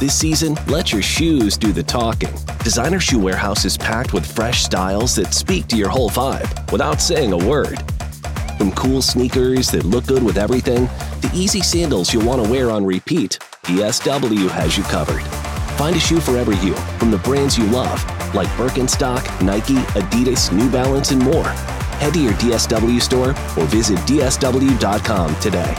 This season, let your shoes do the talking. Designer Shoe Warehouse is packed with fresh styles that speak to your whole vibe without saying a word. From cool sneakers that look good with everything, to easy sandals you'll want to wear on repeat, DSW has you covered. Find a shoe for every you from the brands you love, like Birkenstock, Nike, Adidas, New Balance, and more. Head to your DSW store or visit DSW.com today.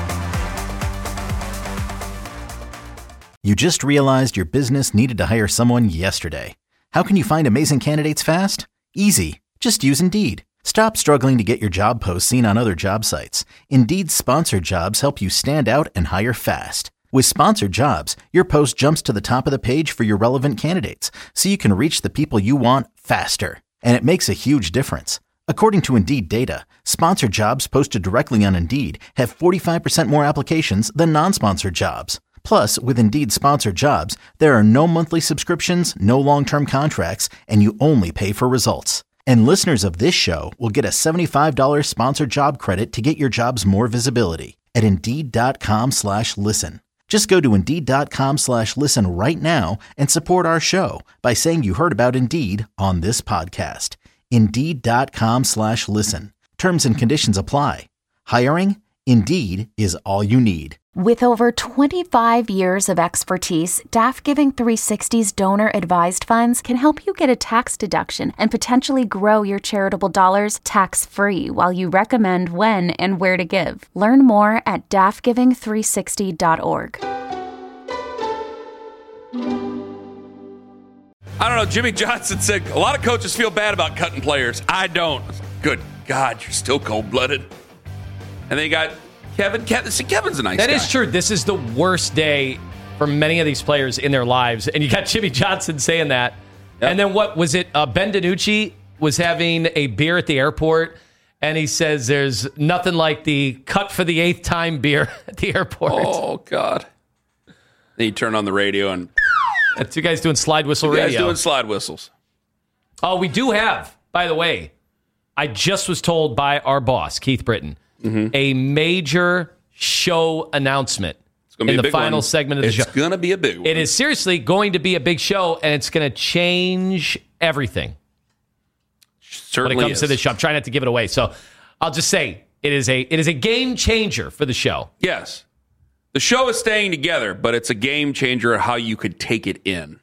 You just realized your business needed to hire someone yesterday. How can you find amazing candidates fast? Easy. Just use Indeed. Stop struggling to get your job posts seen on other job sites. Indeed's sponsored jobs help you stand out and hire fast. With sponsored jobs, your post jumps to the top of the page for your relevant candidates, so you can reach the people you want faster. And it makes a huge difference. According to Indeed data, sponsored jobs posted directly on Indeed have 45% more applications than non-sponsored jobs. Plus, with Indeed sponsored jobs, there are no monthly subscriptions, no long-term contracts, and you only pay for results. And listeners of this show will get a $75 sponsored job credit to get your jobs more visibility at Indeed.com/listen. Just go to Indeed.com/listen right now and support our show by saying you heard about Indeed on this podcast. Indeed.com/listen. Terms and conditions apply. Hiring? Indeed is all you need. With over 25 years of expertise, DAF Giving 360's donor-advised funds can help you get a tax deduction and potentially grow your charitable dollars tax-free while you recommend when and where to give. Learn more at dafgiving360.org. I don't know. Jimmy Johnson said a lot of coaches feel bad about cutting players. I don't. Good God, you're still cold-blooded. And then you got Kevin. Kevin's a nice guy. That is true. This is the worst day for many of these players in their lives. And you got Jimmy Johnson saying that. Yep. And then what was it? Ben DiNucci was having a beer at the airport. And he says there's nothing like the cut for the 8th time beer at the airport. Oh, God. Then you turn on the radio and... Two guys doing slide whistle radio. Guys doing slide whistles. Oh, we do have, by the way, I just was told by our boss, Keith Britton, a major show announcement in the final segment of the show. It's going to be a big one. It is seriously going to be a big show, and it's going to change everything. Certainly when it comes to this show. I'm trying not to give it away. So I'll just say it is a game changer for the show. Yes. The show is staying together, but it's a game changer how you could take it in.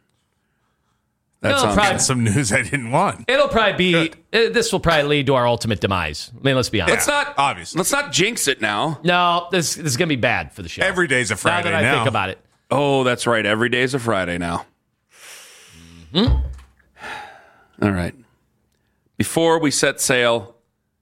That's some news I didn't want. It'll probably be. This will probably lead to our ultimate demise. I mean, let's be honest. Let's not jinx it now. No, this is going to be bad for the show. Every day's a Friday now. Now that I think about it. Oh, that's right. Every day is a Friday now. All right. Before we set sail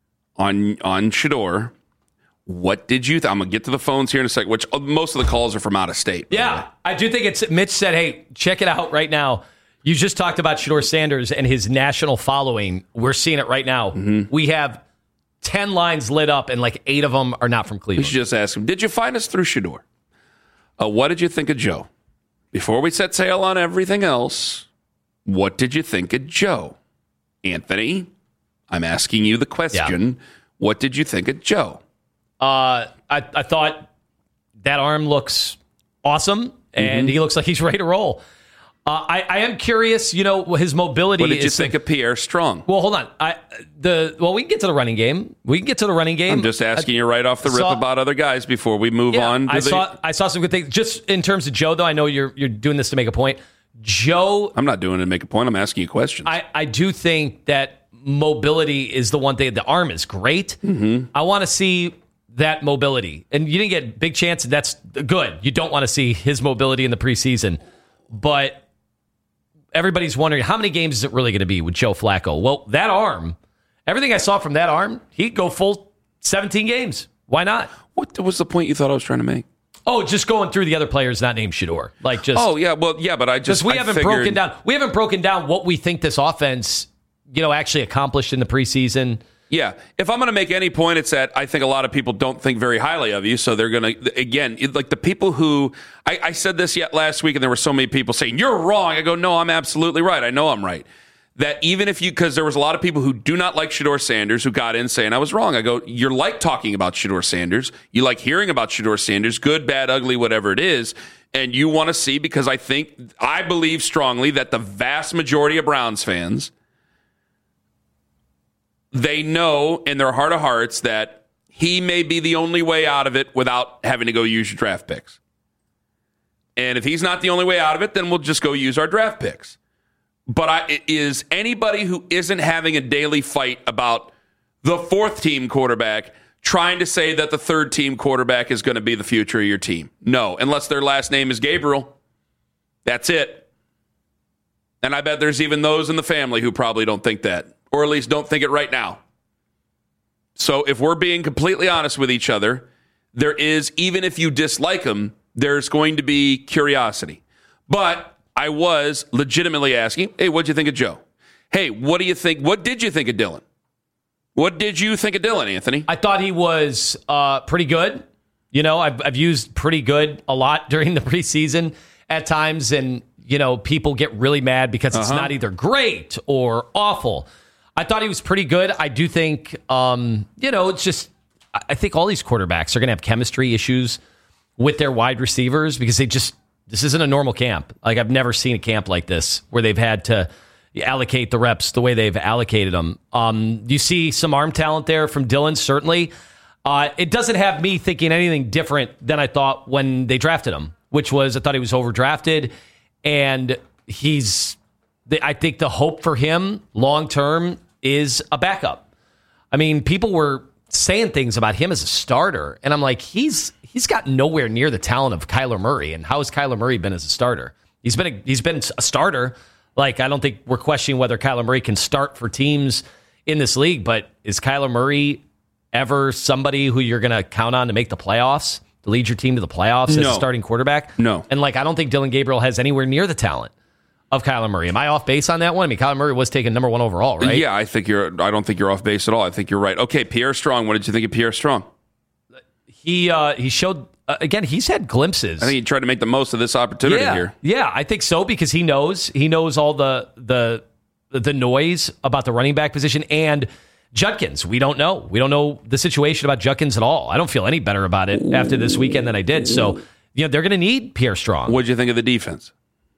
on Shedeur, what did you I'm going to get to the phones here in a second, which most of the calls are from out of state. Yeah, I do think it's... Mitch said, hey, check it out right now. You just talked about Shedeur Sanders and his national following. We're seeing it right now. We have 10 lines lit up, and like 8 of them are not from Cleveland. We should just ask him, did you find us through Shedeur? What did you think of Joe? Before we set sail on everything else, what did you think of Joe? Anthony, I'm asking you the question. Yeah. What did you think of Joe? I thought that arm looks awesome, and he looks like he's ready to roll. I am curious, his mobility. What did you think of Pierre Strong? Well, hold on. We can get to the running game. I'm just asking you right off the rip about other guys before we move on. I saw some good things. Just in terms of Joe, though, I know you're doing this to make a point. Joe, I'm not doing it to make a point. I'm asking you questions. I do think that mobility is the one thing. The arm is great. I want to see that mobility, and you didn't get a big chance. And that's good. You don't want to see his mobility in the preseason, but. Everybody's wondering, how many games is it really going to be with Joe Flacco? Well, that arm, everything I saw from that arm, he'd go full 17 games. Why not? What was the point you thought I was trying to make? Oh, just going through the other players not named Shedeur. But we haven't broken down what we think this offense, actually accomplished in the preseason. Yeah. If I'm going to make any point, it's that I think a lot of people don't think very highly of you. So they're going to, again, like the people who, I said this last week and there were so many people saying, you're wrong. I go, no, I'm absolutely right. I know I'm right. that even if because there was a lot of people who do not like Shedeur Sanders who got in saying I was wrong. I go, you're like talking about Shedeur Sanders. You like hearing about Shedeur Sanders, good, bad, ugly, whatever it is. And you want to see, because I believe strongly that the vast majority of Browns fans, they know in their heart of hearts that he may be the only way out of it without having to go use your draft picks. And if he's not the only way out of it, then we'll just go use our draft picks. But is anybody who isn't having a daily fight about the fourth team quarterback trying to say that the third team quarterback is going to be the future of your team? No, unless their last name is Gabriel. That's it. And I bet there's even those in the family who probably don't think that, or at least don't think it right now. So if we're being completely honest with each other, there is, even if you dislike him, there's going to be curiosity. But I was legitimately asking, hey, what'd you think of Joe? Hey, what do you think? What did you think of Dylan? What did you think of Dylan, Anthony? I thought he was pretty good. You know, I've used pretty good a lot during the preseason at times, and, you know, people get really mad because it's not either great or awful. I thought he was pretty good. I do think, it's just, I think all these quarterbacks are going to have chemistry issues with their wide receivers because this isn't a normal camp. Like, I've never seen a camp like this where they've had to allocate the reps the way they've allocated them. You see some arm talent there from Dylan, certainly. It doesn't have me thinking anything different than I thought when they drafted him, which was I thought he was overdrafted, and I think the hope for him long-term is a backup. I mean, people were saying things about him as a starter, and I'm like, he's got nowhere near the talent of Kyler Murray. And how has Kyler Murray been as a starter? He's been a starter. Like, I don't think we're questioning whether Kyler Murray can start for teams in this league, but is Kyler Murray ever somebody who you're going to count on to make the playoffs, to lead your team to the playoffs as a starting quarterback? No. And, like, I don't think Dylan Gabriel has anywhere near the talent of Kyler Murray. Am I off base on that one? I mean, Kyler Murray was taken number 1 overall, right? Yeah, I don't think you're off base at all. I think you're right. Okay, Pierre Strong. What did you think of Pierre Strong? He showed, again, he's had glimpses. I think he tried to make the most of this opportunity here. Yeah, I think so, because he knows all the noise about the running back position and Judkins. We don't know. We don't know the situation about Judkins at all. I don't feel any better about it after this weekend than I did. So, they're going to need Pierre Strong. What did you think of the defense?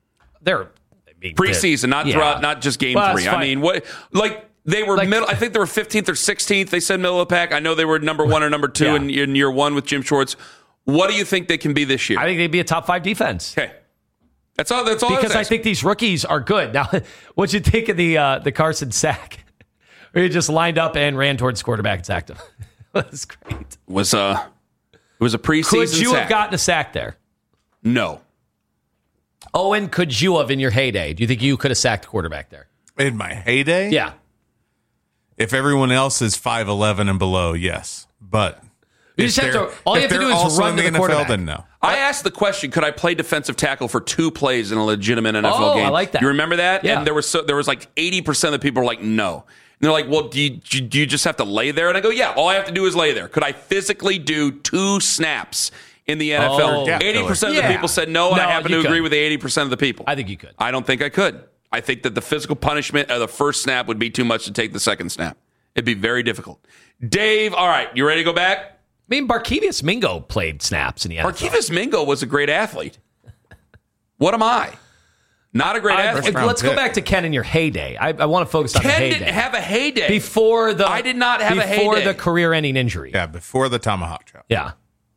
Preseason, not throughout, not just game 3. I mean, they were middle. I think they were 15th or 16th. They said middle of the pack. I know they were number 1 or number 2 in year 1 with Jim Schwartz. What do you think they can be this year? I think they'd be a top 5 defense. Okay, that's all. Because I think these rookies are good. Now, what'd you think of the Carson sack, where he just lined up and ran towards quarterback and sacked him? That's great. It was a preseason. Could you sack. have gotten a sack there? No. Owen, could you have in your heyday? Do you think you could have sacked quarterback there? In my heyday? Yeah. If everyone else is 5'11 and below, yes. But all you have to do is run to the quarterback. Then no. I asked the question, could I play defensive tackle for 2 plays in a legitimate NFL game? I like that. You remember that? Yeah. And there was like 80% of the people were like, no. And they're like, well, do you just have to lay there? And I go, yeah, all I have to do is lay there. Could I physically do 2 snaps in the NFL? 80% of the people said no, and I happen to agree with the 80% of the people. I think you could. I don't think I could. I think that the physical punishment of the first snap would be too much to take the second snap. It'd be very difficult. Dave, all right, you ready to go back? I mean, Barkevius Mingo played snaps in the NFL. Barkevius Mingo was a great athlete. What am I? Not a great athlete. Let's go back to Ken in your heyday. I want to focus on the heyday. Ken didn't have a heyday. I did not have a heyday. Before the career-ending injury. Yeah, before the tomahawk chop. Yeah.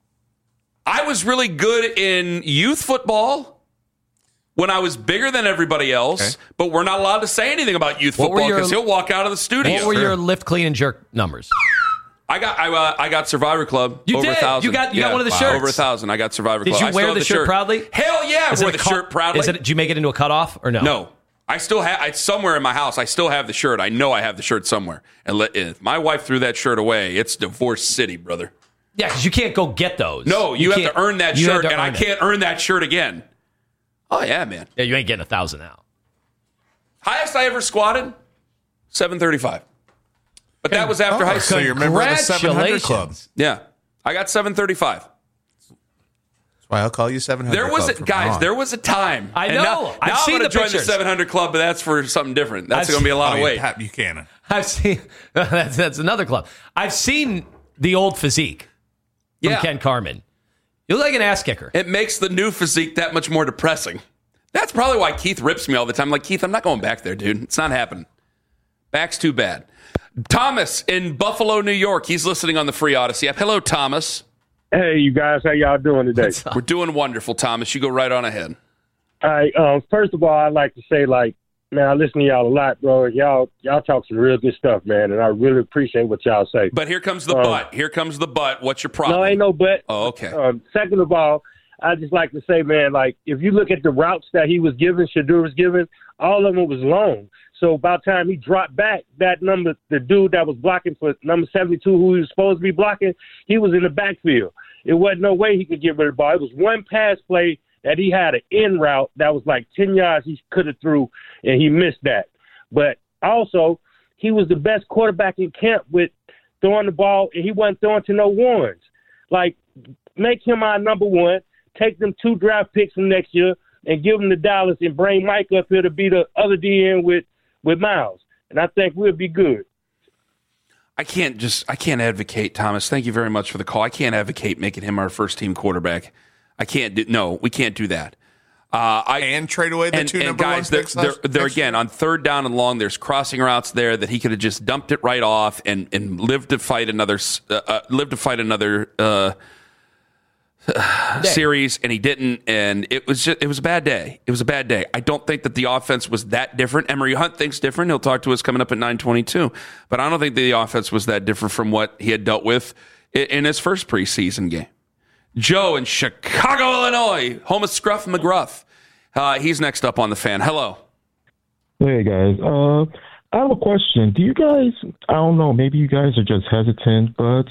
I was really good in youth football when I was bigger than everybody else, but we're not allowed to say anything about youth football because he'll walk out of the studio. What were your lift, clean, and jerk numbers? I got Survivor Club. You over did. 1,000. You got one of the shirts. Over 1,000. I got Survivor Club. Did you wear the shirt proudly? Hell yeah, I wore the shirt proudly. Did you make it into a cutoff or no? No. I still have. It's somewhere in my house. I still have the shirt. I know I have the shirt somewhere. And if my wife threw that shirt away, it's divorce city, brother. Yeah, because you can't go get those. No, you have to earn that shirt, and I can't earn that shirt again. Oh yeah, man. Yeah, you ain't getting 1,000 now. Highest I ever squatted, 735. But that was after high school. So you're a member of the 700 Club. Yeah, I got 735. That's I'll call you 700. There was a time. I know. Now I've seen I'm going the to join pictures. the 700 club, but that's for something different. That's going to be a lot of weight. Pat Buchanan. I've seen that's another club. I've seen the old physique from Ken Carman. You look like an ass kicker. It makes the new physique that much more depressing. That's probably why Keith rips me all the time. I'm like, Keith, I'm not going back there, dude. It's not happening. Back's too bad. Thomas in Buffalo, New York. He's listening on the free Odyssey app. Hello, Thomas. Hey, you guys. How y'all doing today? We're doing wonderful, Thomas. You go right on ahead. All right. First of all, I'd like to say, man, I listen to y'all a lot, bro. Y'all talk some real good stuff, man, and I really appreciate what y'all say. But here comes the but. Here comes the but. What's your problem? No, ain't no but. Oh, okay. Second of all, I just like to say, man, if you look at the routes that he was giving, Shedeur was giving, all of them was long. So by the time he dropped back, that number, the dude that was blocking for number 72, who he was supposed to be blocking, he was in the backfield. It wasn't no way he could get rid of the ball. It was one pass play that he had an in route that was like 10 yards he could have threw, and he missed that. But also, he was the best quarterback in camp with throwing the ball, and he wasn't throwing to no ones. Make him our number one, take them 2 draft picks from next year, and give them to Dallas and bring Mike up here to be the other DN with Miles. And I think we'll be good. I can't advocate, Thomas. Thank you very much for the call. I can't advocate making him our first team quarterback. We can't do that. And trade away the 2 number guys, one picks. They're again on 3rd down and long. There's crossing routes there that he could have just dumped it right off and lived to fight another series, and he didn't. And it was a bad day. It was a bad day. I don't think that the offense was that different. Emory Hunt thinks different. He'll talk to us coming up at 9:22. But I don't think the offense was that different from what he had dealt with in his first preseason game. Joe in Chicago, Illinois, home of Scruff McGruff. He's next up on the Fan. Hello. Hey, guys. I have a question. Do you guys, I don't know, maybe you guys are just hesitant, but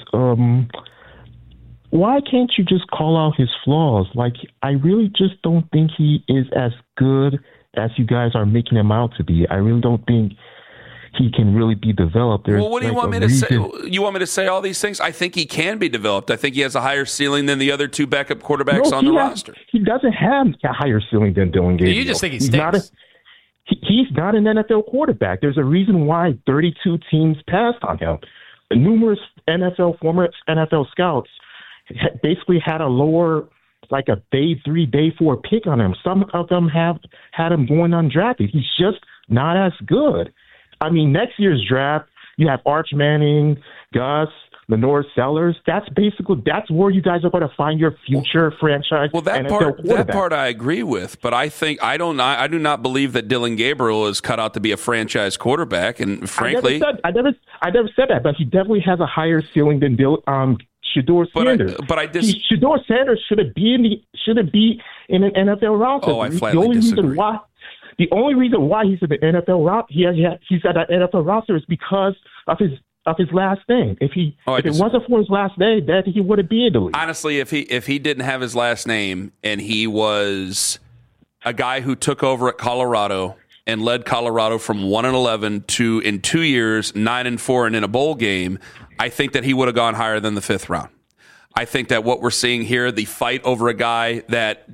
why can't you just call out his flaws? I really just don't think he is as good as you guys are making him out to be. I really don't think he can really be developed. Well, what do you want me to say? You want me to say all these things? I think he can be developed. I think he has a higher ceiling than the other 2 backup quarterbacks on the roster. He doesn't have a higher ceiling than Dillon Gabriel. You just think he stinks. He's not an NFL quarterback. There's a reason why 32 teams passed on him. Numerous former NFL scouts basically had a lower, a day 3, day 4 pick on him. Some of them have had him going undrafted. He's just not as good. I mean, next year's draft, you have Arch Manning, Gus, Lenore Sellers. That's where you guys are going to find your future franchise. Well, that part I agree with, but I do not believe that Dillon Gabriel is cut out to be a franchise quarterback. And frankly, I never said that, but he definitely has a higher ceiling than Shedeur Sanders. Shedeur Sanders shouldn't be in an NFL roster. Oh, I flatly disagree. The only reason why he's in the NFL roster, he's at an NFL roster, is because of his last name. If it wasn't for his last name, then he wouldn't be in the league. Honestly, if he didn't have his last name and he was a guy who took over at Colorado and led Colorado from 1-11 to, in 2 years, 9-4 and in a bowl game, I think that he would have gone higher than the 5th round. I think that what we're seeing here, the fight over a guy that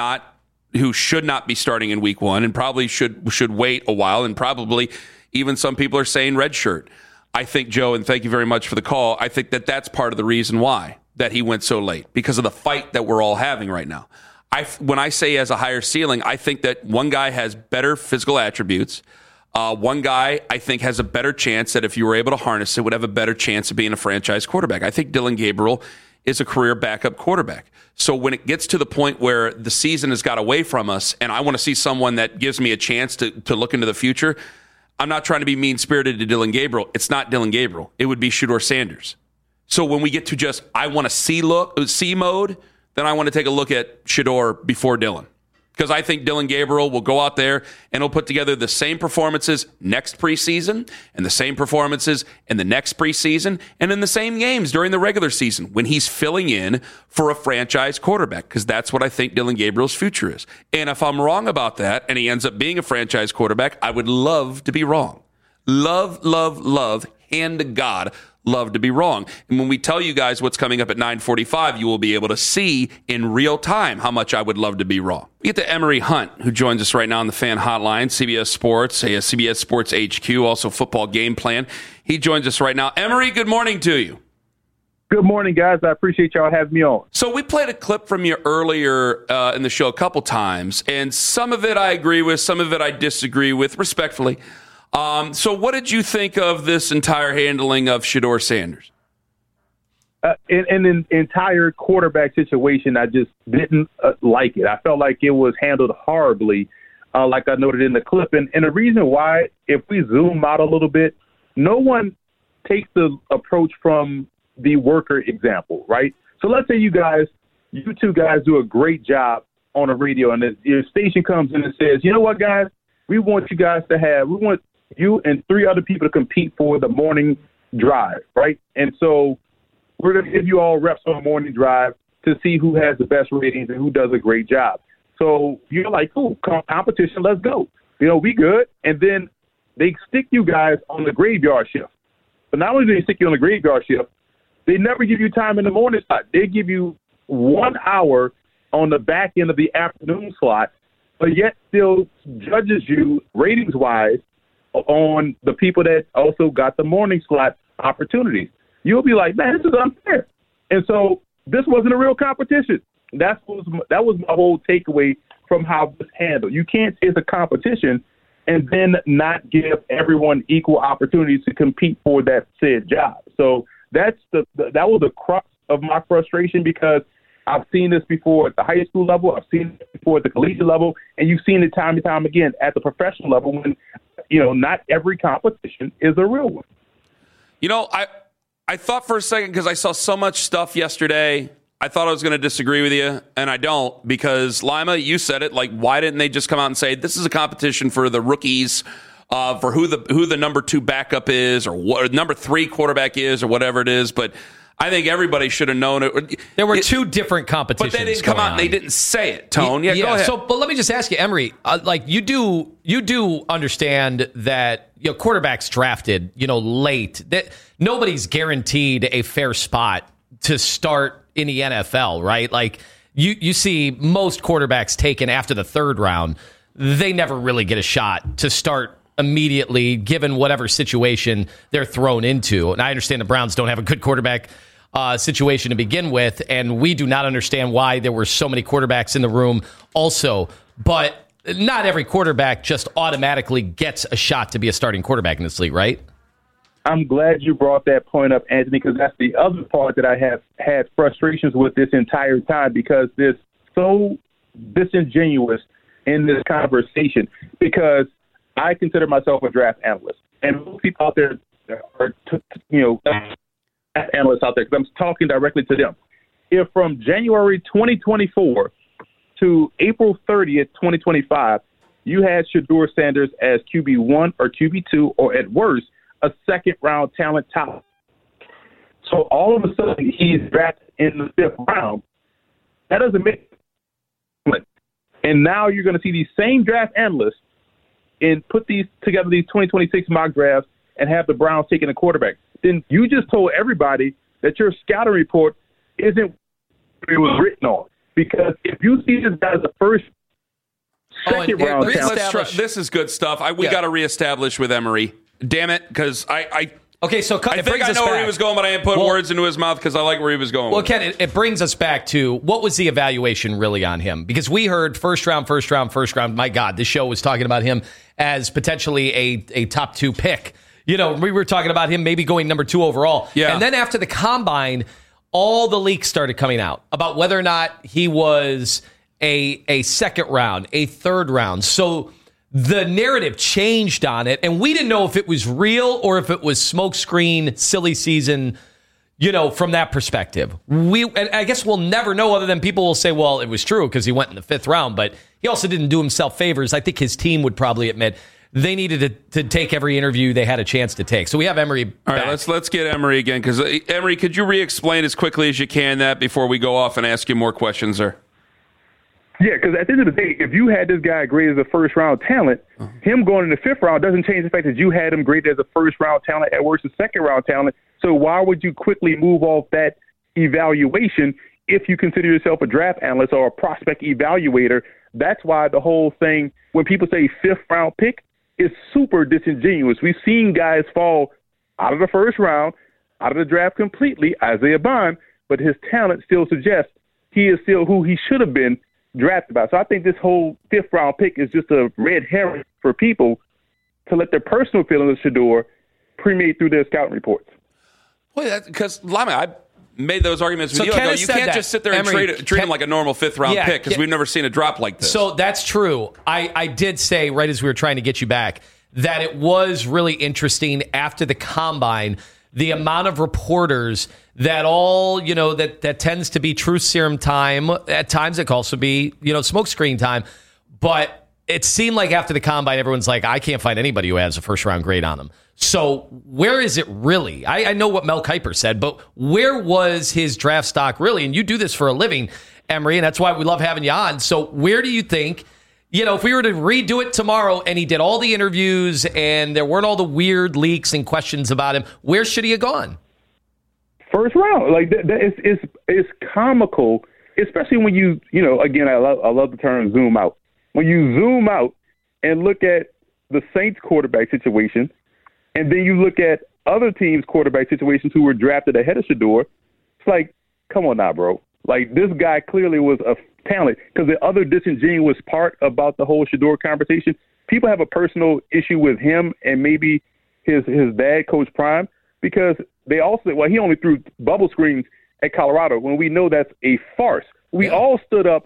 who should not be starting in week 1 and probably should wait a while, and probably even some people are saying red shirt. I think, Joe, and thank you very much for the call, I think that that's part of the reason why that he went so late, because of the fight that we're all having right now. When I say he has a higher ceiling, I think that one guy has better physical attributes. One guy, I think, has a better chance that if you were able to harness it, would have a better chance of being a franchise quarterback. I think Dillon Gabriel is a career backup quarterback. So when it gets to the point where the season has got away from us and I want to see someone that gives me a chance to look into the future, I'm not trying to be mean-spirited to Dillon Gabriel. It's not Dillon Gabriel. It would be Shedeur Sanders. So when we get to just I want to see mode, then I want to take a look at Shedeur before Dillon. Because I think Dillon Gabriel will go out there and he'll put together the same performances next preseason and the same performances in the next preseason and in the same games during the regular season when he's filling in for a franchise quarterback, because that's what I think Dillon Gabriel's future is. And if I'm wrong about that and he ends up being a franchise quarterback, I would love to be wrong. Love, hand to God, love to be wrong. And when we tell you guys what's coming up at 9:45, you will be able to see in real time how much I would love to be wrong. We get to Emery Hunt, who joins us right now on the Fan Hotline, CBS Sports, CBS Sports HQ, also Football Game Plan. He joins us right now. Emery, good morning to you. Good morning, guys. I appreciate y'all having me on. So we played a clip from you earlier in the show a couple times, and some of it I agree with, some of it I disagree with, respectfully. So what did you think of this entire handling of Shedeur Sanders? In the entire quarterback situation, I just didn't like it. I felt like it was handled horribly, like I noted in the clip. And the reason why, if we zoom out a little bit, no one takes the approach from the worker example, right? So let's say you two guys do a great job on the radio, and your station comes in and says, you know what, guys, we want you and 3 other people to compete for the morning drive, right? And so we're going to give you all reps on the morning drive to see who has the best ratings and who does a great job. So you're like, cool, competition, let's go. We good. And then they stick you guys on the graveyard shift. But not only do they stick you on the graveyard shift, they never give you time in the morning slot. They give you 1 hour on the back end of the afternoon slot, but yet still judges you ratings-wise on the people that also got the morning slot opportunities. You'll be like, man, this is unfair. And so this wasn't a real competition. That was my whole takeaway from how this handled. You can't say it's a competition and then not give everyone equal opportunities to compete for that said job. So that was the crux of my frustration, because I've seen this before at the high school level, I've seen it before at the collegiate level, and you've seen it time and time again at the professional level when, not every competition is a real one. I thought for a second, because I saw so much stuff yesterday, I thought I was going to disagree with you, and I don't, because Lima, you said it, like, why didn't they just come out and say this is a competition for the rookies, for who the number 2 backup is, or what number 3 quarterback is, or whatever it is? But I think everybody should have known it. There were 2 different competitions, but they didn't come out and they didn't say it. Tone, yeah, go ahead. So, but let me just ask you, Emery, you do understand that quarterbacks drafted late, that nobody's guaranteed a fair spot to start in the NFL, right? Like you see most quarterbacks taken after the 3rd round, they never really get a shot to start immediately, given whatever situation they're thrown into. And I understand the Browns don't have a good quarterback situation to begin with, and we do not understand why there were so many quarterbacks in the room also. But not every quarterback just automatically gets a shot to be a starting quarterback in this league, right? I'm glad you brought that point up, Anthony, because that's the other part that I have had frustrations with this entire time, because it's so disingenuous in this conversation, because I consider myself a draft analyst, and most people out there are, analysts out there, because I'm talking directly to them. If from January 2024 to April 30th, 2025, you had Shedeur Sanders as QB1 or QB2, or at worst, a second-round talent top. So all of a sudden, he's drafted in the 5th round. That doesn't make sense. And now you're going to see these same draft analysts and put these 2026 mock drafts and have the Browns taking a quarterback. Then you just told everybody that your scouting report isn't what it was written on. Because if you see this guy as the first, second round talent. This is good stuff. We got to reestablish with Emery. Damn it, because Okay, so I think I know where he was going, but I didn't put words into his mouth because I like where he was going. Well, Ken, it brings us back to what was the evaluation really on him? Because we heard first round. My God, this show was talking about him as potentially a top 2 pick. We were talking about him maybe going number 2 overall. Yeah. And then after the combine, all the leaks started coming out about whether or not he was a second round, a 3rd round. So the narrative changed on it, and we didn't know if it was real or if it was smokescreen, silly season, from that perspective. And I guess we'll never know, other than people will say, well, it was true because he went in the 5th round, but he also didn't do himself favors. I think his team would probably admit they needed to take every interview they had a chance to take. So we have Emery back. All right, let's get Emery again, because Emery, could you re-explain as quickly as you can that before we go off and ask you more questions, sir? Yeah, because at the end of the day, if you had this guy graded as a first-round talent, him going in the fifth round doesn't change the fact that you had him graded as a first-round talent, at worst a second-round talent. So why would you quickly move off that evaluation if you consider yourself a draft analyst or a prospect evaluator? That's why the whole thing, when people say fifth-round pick, is super disingenuous. We've seen guys fall out of the first round, out of the draft completely, Isaiah Bond, but his talent still suggests he is still who he should have been drafted by. So I think this whole fifth-round pick is just a red herring for people to let their personal feelings of Shedeur permeate through their scouting reports. Well, because Lama, I made those arguments with you. I go, you can't just sit there and treat him like a normal fifth-round pick because we've never seen a drop like this. So that's true. I did say, right as we were trying to get you back, that it was really interesting after the combine, the amount of reporters that all, that tends to be truth serum time. At times it can also be, smokescreen time. But it seemed like after the combine, everyone's like, I can't find anybody who has a first-round grade on them. So where is it really? I know what Mel Kiper said, but where was his draft stock really? And you do this for a living, Emory, and that's why we love having you on. So where do you think, if we were to redo it tomorrow and he did all the interviews and there weren't all the weird leaks and questions about him, where should he have gone? First round. Like, it's comical, especially when you again, I love the term zoom out. When you zoom out and look at the Saints quarterback situation, and then you look at other teams' quarterback situations who were drafted ahead of Shedeur, it's like, come on now, bro. Like, this guy clearly was a talent. Because the other disingenuous part about the whole Shedeur conversation, people have a personal issue with him and maybe his dad, Coach Prime, because they also, he only threw bubble screens at Colorado when we know that's a farce. We all stayed up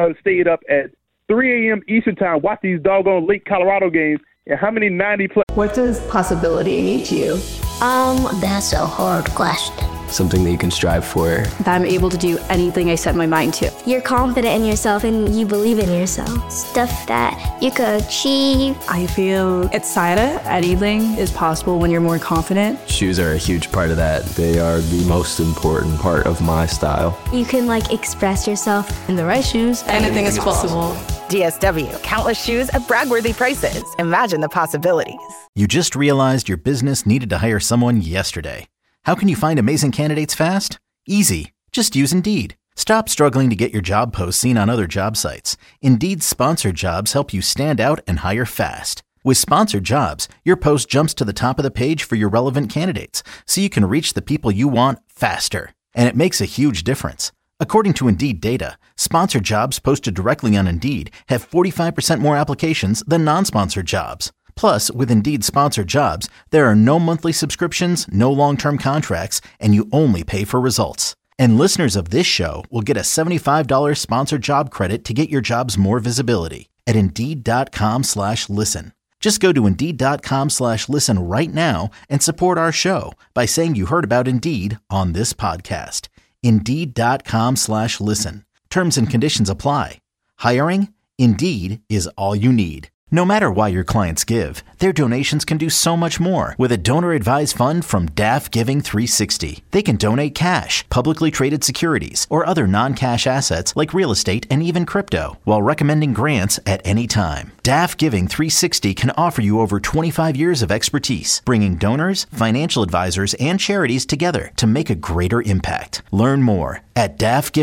at 3 a.m. Eastern time, watch these doggone late Colorado games, and how many 90-plus. What does possibility mean to you? That's a hard question. Something that you can strive for. That I'm able to do anything I set my mind to. You're confident in yourself and you believe in yourself. Stuff that you could achieve. I feel excited. Anything is possible when you're more confident. Shoes are a huge part of that. They are the most important part of my style. You can express yourself. In the right shoes, anything is possible. DSW, countless shoes at brag-worthy prices. Imagine the possibilities. You just realized your business needed to hire someone yesterday. How can you find amazing candidates fast? Easy. Just use Indeed. Stop struggling to get your job posts seen on other job sites. Indeed's sponsored jobs help you stand out and hire fast. With sponsored jobs, your post jumps to the top of the page for your relevant candidates, so you can reach the people you want faster. And it makes a huge difference. According to Indeed data, sponsored jobs posted directly on Indeed have 45% more applications than non-sponsored jobs. Plus, with Indeed sponsored jobs, there are no monthly subscriptions, no long-term contracts, and you only pay for results. And listeners of this show will get a $75 sponsored job credit to get your jobs more visibility at Indeed.com/listen. Just go to Indeed.com/listen right now and support our show by saying you heard about Indeed on this podcast. Indeed.com/listen. Terms and conditions apply. Hiring? Indeed is all you need. No matter why your clients give, their donations can do so much more with a donor-advised fund from DAF Giving 360. They can donate cash, publicly traded securities, or other non-cash assets like real estate and even crypto, while recommending grants at any time. DAF Giving 360 can offer you over 25 years of expertise, bringing donors, financial advisors, and charities together to make a greater impact. Learn more at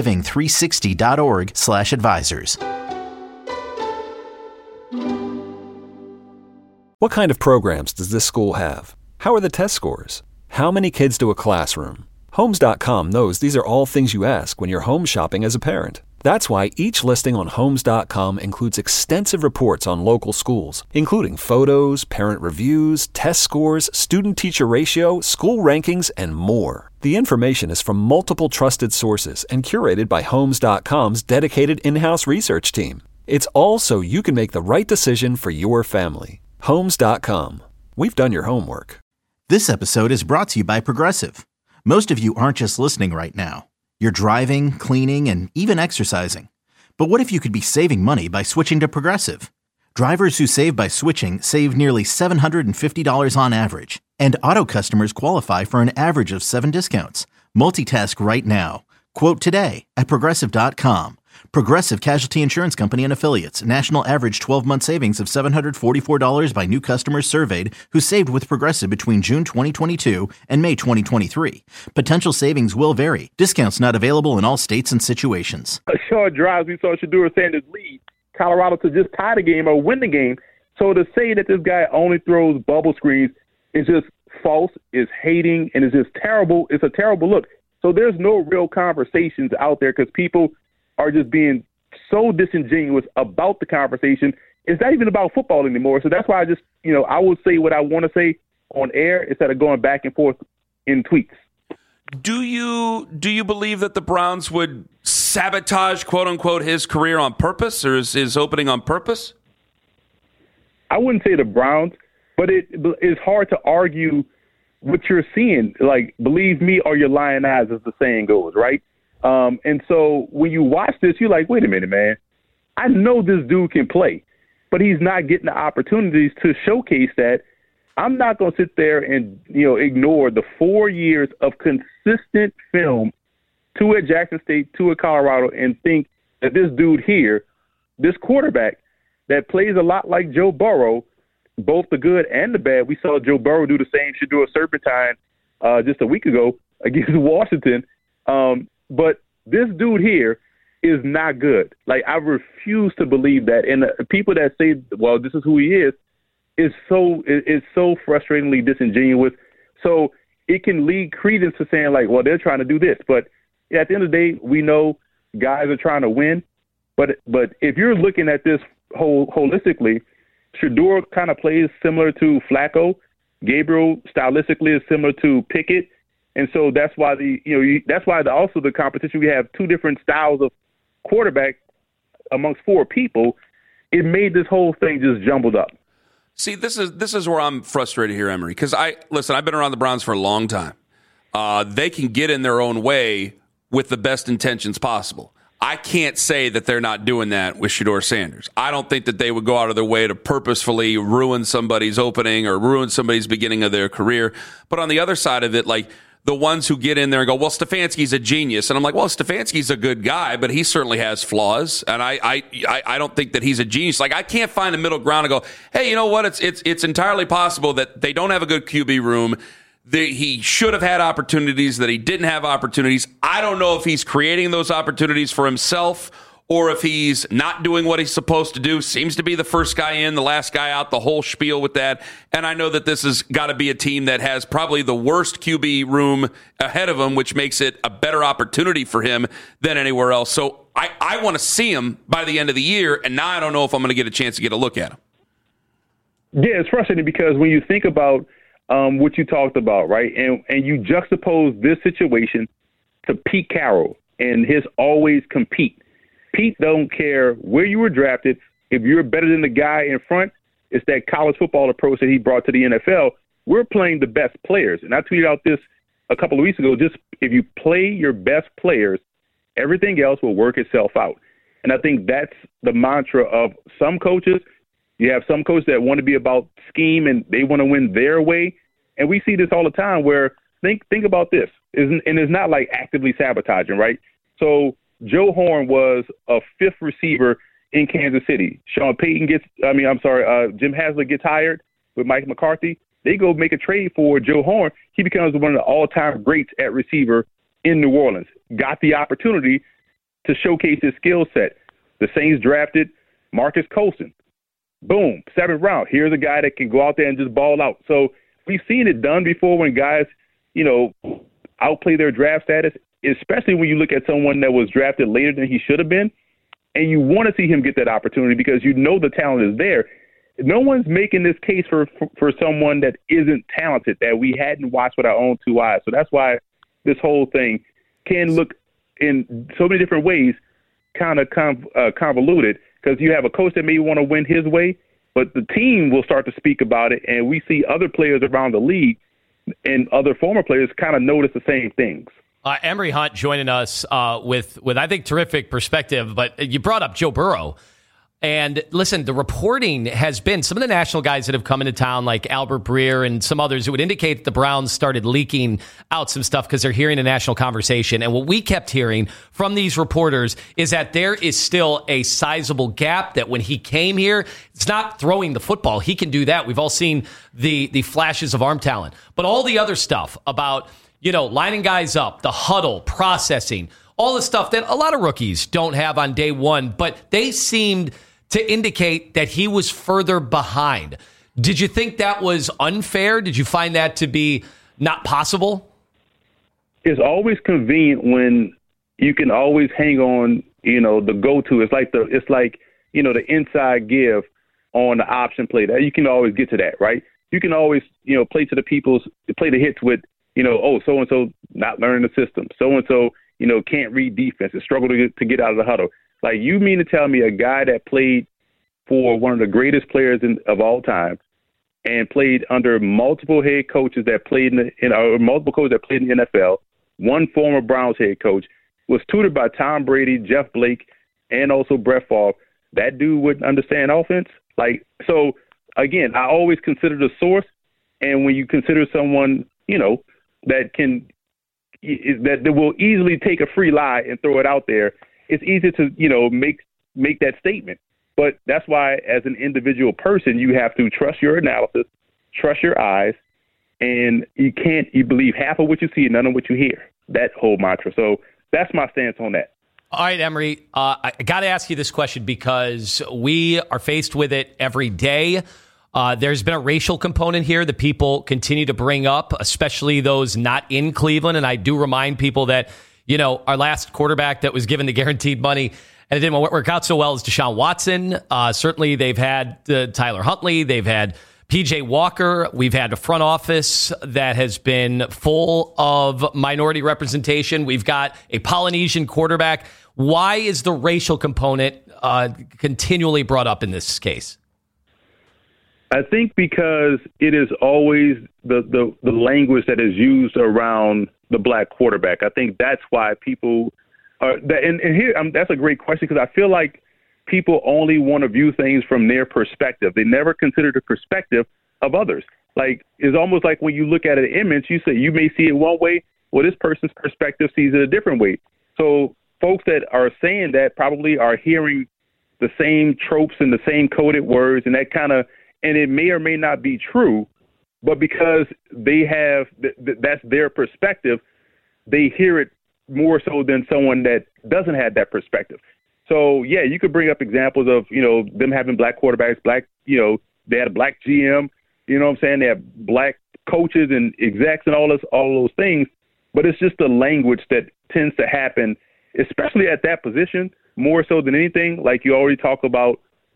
dafgiving360.org/advisors. What kind of programs does this school have? How are the test scores? How many kids do a classroom? Homes.com knows these are all things you ask when you're home shopping as a parent. That's why each listing on Homes.com includes extensive reports on local schools, including photos, parent reviews, test scores, student-teacher ratio, school rankings, and more. The information is from multiple trusted sources and curated by Homes.com's dedicated in-house research team. It's all so you can make the right decision for your family. Homes.com. We've done your homework. This episode is brought to you by Progressive. Most of you aren't just listening right now. You're driving, cleaning, and even exercising. But what if you could be saving money by switching to Progressive? Drivers who save by switching save nearly $750 on average. And auto customers qualify for an average of 7 discounts. Multitask right now. Quote today at Progressive.com. Progressive Casualty Insurance Company and Affiliates. National average 12-month savings of $744 by new customers surveyed who saved with Progressive between June 2022 and May 2023. Potential savings will vary. Discounts not available in all states and situations. A short drive, we saw Shedeur Sanders lead Colorado to just tie the game or win the game. So to say that this guy only throws bubble screens is just false, is hating, and is just terrible. It's a terrible look. So there's no real conversations out there because people are just being so disingenuous about the conversation. It's not even about football anymore. So that's why I just, I will say what I want to say on air instead of going back and forth in tweets. Do you believe that the Browns would sabotage, quote unquote, his career on purpose, or his opening on purpose? I wouldn't say the Browns, but it's hard to argue what you're seeing. Like, believe me or your lying eyes, as the saying goes, right? And so when you watch this, you're like, wait a minute, man. I know this dude can play, but he's not getting the opportunities to showcase that. I'm not going to sit there and, ignore the 4 years of consistent film, 2 at Jackson State, 2 at Colorado, and think that this dude here, this quarterback that plays a lot like Joe Burrow, both the good and the bad. We saw Joe Burrow do the same, should do a serpentine just a week ago against Washington. But this dude here is not good. Like, I refuse to believe that. And the people that say, well, this is who he is so frustratingly disingenuous. So it can lead credence to saying, like, well, they're trying to do this. But at the end of the day, we know guys are trying to win. But if you're looking at this holistically, Shedeur kind of plays similar to Flacco. Gabriel stylistically is similar to Pickett. And so that's why also the competition, we have 2 different styles of quarterback amongst 4 people. It made this whole thing just jumbled up. See, this is where I'm frustrated here, Emery, because I've been around the Browns for a long time. They can get in their own way with the best intentions possible. I can't say that they're not doing that with Shedeur Sanders. I don't think that they would go out of their way to purposefully ruin somebody's opening or ruin somebody's beginning of their career. But on the other side of it, like, the ones who get in there and go, well, Stefanski's a genius. And I'm like, well, Stefanski's a good guy, but he certainly has flaws. And I don't think that he's a genius. Like, I can't find a middle ground and go, hey, you know what? It's entirely possible that they don't have a good QB room. He should have had opportunities, that he didn't have opportunities. I don't know if he's creating those opportunities for himself or if he's not doing what he's supposed to do. Seems to be the first guy in, the last guy out, the whole spiel with that. And I know that this has got to be a team that has probably the worst QB room ahead of him, which makes it a better opportunity for him than anywhere else. So I want to see him by the end of the year, and now I don't know if I'm going to get a chance to get a look at him. Yeah, it's frustrating because when you think about what you talked about, right, and you juxtapose this situation to Pete Carroll and his always compete. Pete don't care where you were drafted. If you're better than the guy in front, it's that college football approach that he brought to the NFL. We're playing the best players. And I tweeted out this a couple of weeks ago. Just if you play your best players, everything else will work itself out. And I think that's the mantra of some coaches. You have some coaches that want to be about scheme and they want to win their way. And we see this all the time where think about this. And it's not like actively sabotaging, right? So Joe Horn was a 5th receiver in Kansas City. Jim Haslett gets hired with Mike McCarthy. They go make a trade for Joe Horn. He becomes one of the all-time greats at receiver in New Orleans. Got the opportunity to showcase his skill set. The Saints drafted Marcus Colston. Boom, 7th round. Here's a guy that can go out there and just ball out. So we've seen it done before when guys, outplay their draft status, especially when you look at someone that was drafted later than he should have been, and you want to see him get that opportunity because you know the talent is there. No one's making this case for someone that isn't talented, that we hadn't watched with our own 2 eyes. So that's why this whole thing can look in so many different ways kind of convoluted, because you have a coach that may want to win his way, but the team will start to speak about it, and we see other players around the league and other former players kind of notice the same things. Emery Hunt joining us with I think terrific perspective, but you brought up Joe Burrow. And listen, the reporting has been some of the national guys that have come into town, like Albert Breer and some others, it would indicate that the Browns started leaking out some stuff because they're hearing a national conversation. And what we kept hearing from these reporters is that there is still a sizable gap, that when he came here, it's not throwing the football. He can do that. We've all seen the flashes of arm talent. But all the other stuff about, lining guys up, the huddle, processing, all the stuff that a lot of rookies don't have on day one, but they seemed to indicate that he was further behind. Did you think that was unfair? Did you find that to be not possible? It's always convenient when you can always hang on, the go-to. It's like the inside give on the option play. That you can always get to that, right? You can always, play to play the hits with, so-and-so not learning the system. So-and-so, can't read defense and struggle to get out of the huddle. Like, you mean to tell me a guy that played for one of the greatest players of all time and played under multiple head coaches that played multiple coaches that played in the NFL, one former Browns head coach, was tutored by Tom Brady, Jeff Blake, and also Brett Favre, that dude wouldn't understand offense? Like, so, again, I always consider the source, and when you consider someone, that will easily take a free lie and throw it out there, it's easy to, make that statement. But that's why, as an individual person, you have to trust your analysis, trust your eyes, and you believe half of what you see and none of what you hear. That whole mantra. So that's my stance on that. All right, Emory, I got to ask you this question because we are faced with it every day. There's been a racial component here that people continue to bring up, especially those not in Cleveland. And I do remind people that, our last quarterback that was given the guaranteed money and it didn't work out so well is Deshaun Watson. Certainly they've had Tyler Huntley. They've had PJ Walker. We've had a front office that has been full of minority representation. We've got a Polynesian quarterback. Why is the racial component continually brought up in this case? I think because it is always the language that is used around the black quarterback. I think that's why people are and here that's a great question, because I feel like people only want to view things from their perspective. They never consider the perspective of others. Like, it's almost like when you look at an image, you may see it one way, well, this person's perspective sees it a different way. So folks that are saying that probably are hearing the same tropes and the same coded words, and and it may or may not be true, but because they have that's their perspective, they hear it more so than someone that doesn't have that perspective. So, yeah, you could bring up examples of, them having black quarterbacks, they had a black GM, you know what I'm saying? They have black coaches and execs and all those things, but it's just the language that tends to happen, especially at that position, more so than anything. Like, you already talk about,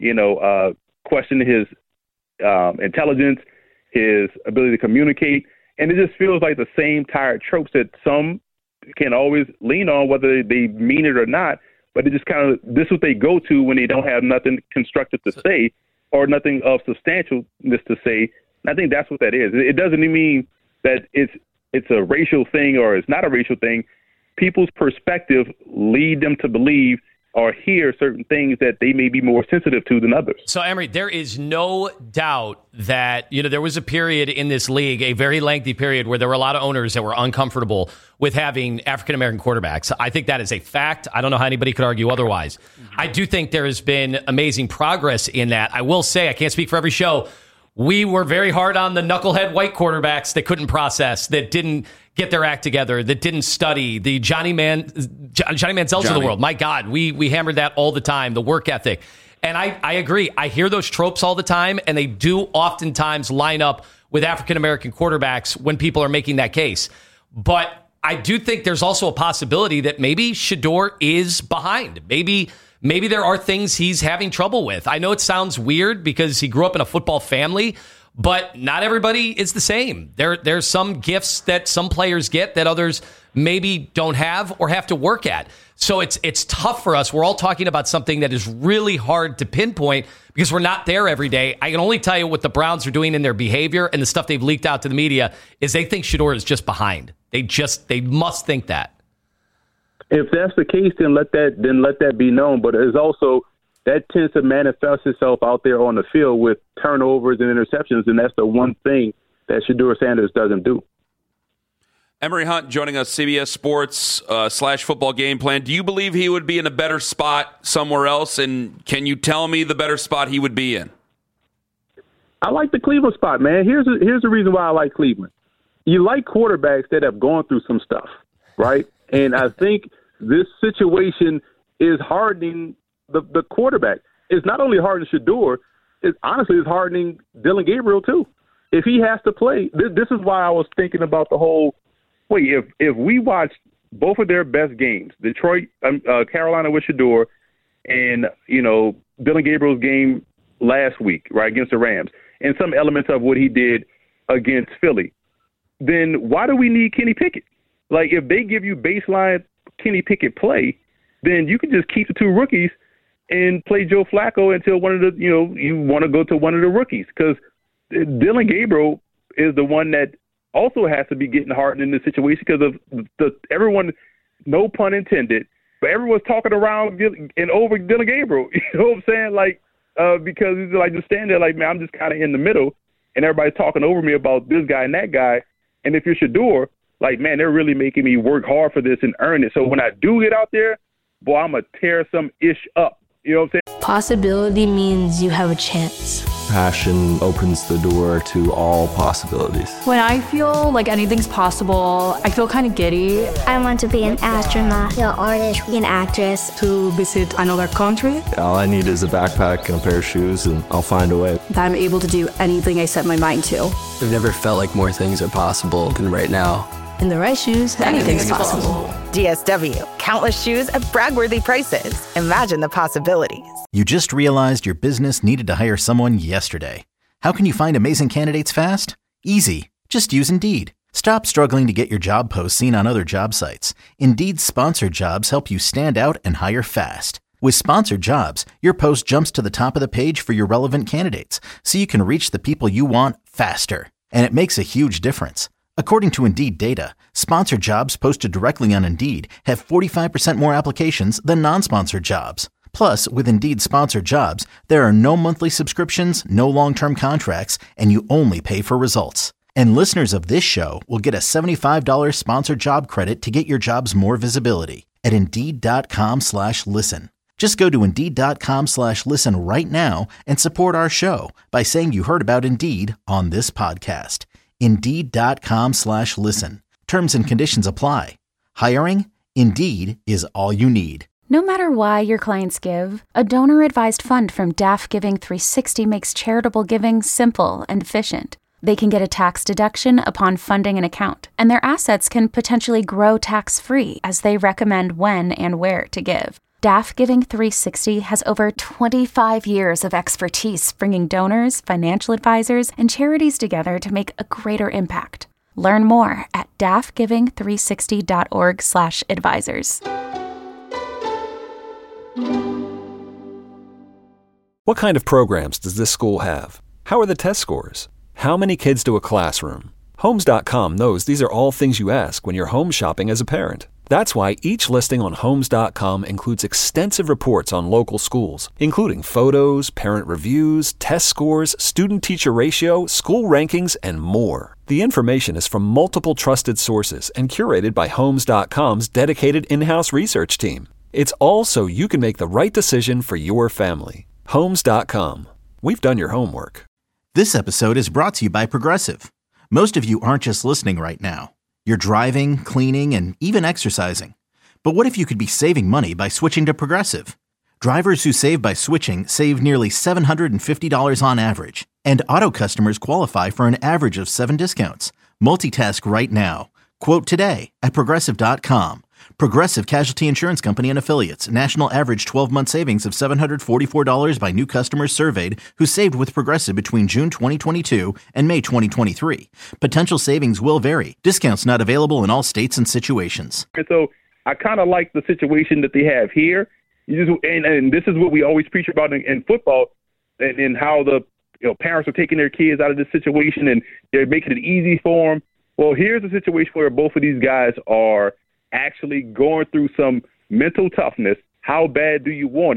questioning his intelligence, his ability to communicate, and it just feels like the same tired tropes that some can always lean on, whether they mean it or not. But it just this is what they go to when they don't have nothing constructive to say or nothing of substantialness to say. And I think that's what that is. It doesn't mean that it's a racial thing or it's not a racial thing. People's perspective lead them to believe or hear certain things that they may be more sensitive to than others. So, Emory, there is no doubt that, there was a period in this league, a very lengthy period, where there were a lot of owners that were uncomfortable with having African-American quarterbacks. I think that is a fact. I don't know how anybody could argue otherwise. I do think there has been amazing progress in that. I will say, I can't speak for every show, we were very hard on the knucklehead white quarterbacks that couldn't process, that didn't get their act together, that didn't study, the Johnny Manziels of the world. My God, we hammered that all the time, the work ethic. And I agree. I hear those tropes all the time, and they do oftentimes line up with African-American quarterbacks when people are making that case. But I do think there's also a possibility that maybe Shedeur is behind. Maybe there are things he's having trouble with. I know it sounds weird because he grew up in a football family, but not everybody is the same. There's some gifts that some players get that others maybe don't have or have to work at. So it's tough for us. We're all talking about something that is really hard to pinpoint because we're not there every day. I can only tell you what the Browns are doing in their behavior and the stuff they've leaked out to the media is they think Shedeur is just behind. They must think that. If that's the case, then let that be known. But it's also, that tends to manifest itself out there on the field with turnovers and interceptions, and that's the one thing that Shedeur Sanders doesn't do. Emory Hunt joining us, CBS Sports / Football Game Plan. Do you believe he would be in a better spot somewhere else? And can you tell me the better spot he would be in? I like the Cleveland spot, man. Here's the reason why I like Cleveland. You like quarterbacks that have gone through some stuff, right? And I think this situation is hardening the quarterback. It's not only hardening Shedeur, it's hardening Dillon Gabriel too. If he has to play, this is why I was thinking about the whole. Wait, if we watched both of their best games, Detroit, Carolina with Shedeur, and Dillon Gabriel's game last week, right, against the Rams, and some elements of what he did against Philly, then why do we need Kenny Pickett? Like, if they give you baseline Kenny Pickett play, then you can just keep the two rookies and play Joe Flacco until one of the you want to go to one of the rookies, because Dillon Gabriel is the one that also has to be getting hardened in this situation because of everyone, no pun intended, but everyone's talking around and over Dillon Gabriel. You know what I'm saying? Like, because he's like just standing there like, man, I'm just kind of in the middle, and everybody's talking over me about this guy and that guy. And if you're Shedeur, like, man, they're really making me work hard for this and earn it. So when I do get out there, boy, I'm going to tear some ish up. You know what I'm saying? Possibility means you have a chance. Passion opens the door to all possibilities. When I feel like anything's possible, I feel kind of giddy. I want to be an astronaut, an artist, an actress. To visit another country. All I need is a backpack and a pair of shoes, and I'll find a way. That I'm able to do anything I set my mind to. I've never felt like more things are possible than right now. In the right shoes, anything's possible. DSW, countless shoes at brag-worthy prices. Imagine the possibilities. You just realized your business needed to hire someone yesterday. How can you find amazing candidates fast? Easy. Just use Indeed. Stop struggling to get your job posts seen on other job sites. Indeed's sponsored jobs help you stand out and hire fast. With sponsored jobs, your post jumps to the top of the page for your relevant candidates, so you can reach the people you want faster. And it makes a huge difference. According to Indeed data, sponsored jobs posted directly on Indeed have 45% more applications than non-sponsored jobs. Plus, with Indeed sponsored jobs, there are no monthly subscriptions, no long-term contracts, and you only pay for results. And listeners of this show will get a $75 sponsored job credit to get your jobs more visibility at Indeed.com/listen. Just go to Indeed.com/listen right now and support our show by saying you heard about Indeed on this podcast. Indeed.com/listen. Terms and conditions apply. Hiring? Indeed is all you need. No matter why your clients give, a donor-advised fund from DAF Giving 360 makes charitable giving simple and efficient. They can get a tax deduction upon funding an account, and their assets can potentially grow tax-free as they recommend when and where to give. DAF Giving 360 has over 25 years of expertise bringing donors, financial advisors, and charities together to make a greater impact. Learn more at dafgiving360.org/advisors. What kind of programs does this school have? How are the test scores? How many kids do a classroom? Homes.com knows these are all things you ask when you're home shopping as a parent. That's why each listing on Homes.com includes extensive reports on local schools, including photos, parent reviews, test scores, student-teacher ratio, school rankings, and more. The information is from multiple trusted sources and curated by Homes.com's dedicated in-house research team. It's all so you can make the right decision for your family. Homes.com. We've done your homework. This episode is brought to you by Progressive. Most of you aren't just listening right now. You're driving, cleaning, and even exercising. But what if you could be saving money by switching to Progressive? Drivers who save by switching save nearly $750 on average. And auto customers qualify for an average of 7 discounts. Multitask right now. Quote today at Progressive.com. Progressive Casualty Insurance Company and Affiliates. National average 12-month savings of $744 by new customers surveyed who saved with Progressive between June 2022 and May 2023. Potential savings will vary. Discounts not available in all states and situations. And so I kind of like the situation that they have here. And this is what we always preach about in football, and how the parents are taking their kids out of this situation and they're making it easy for them. Well, here's a situation where both of these guys are actually going through some mental toughness. How bad do you want it?